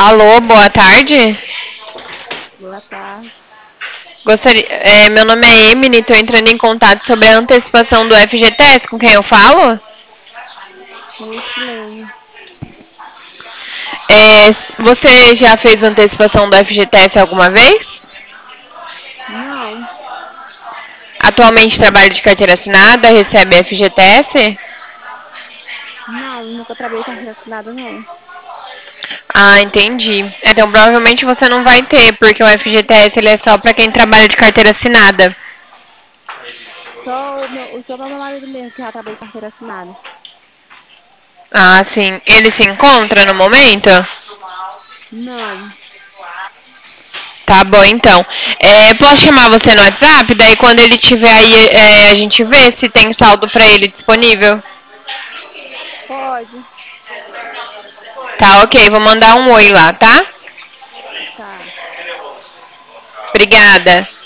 Alô, boa tarde. Boa tarde. Meu nome é Emily, estou entrando em contato sobre a antecipação do FGTS, com quem eu falo? Rusilene. Você já fez antecipação do FGTS alguma vez? Não, Atualmente trabalha de carteira assinada, recebe FGTS? não, nunca trabalhei com carteira assinada, não. Ah, entendi. Então provavelmente você não vai ter, porque o FGTS ele é só para quem trabalha de carteira assinada. Só o meu marido mesmo que já trabalha com carteira assinada. Ah, sim. Ele se encontra no momento? Não, Tá bom, então. Posso chamar você no WhatsApp? Daí quando ele tiver aí, a gente vê se tem saldo pra ele disponível. pode. Tá, ok. Vou mandar um oi lá, tá? Tá. Obrigada.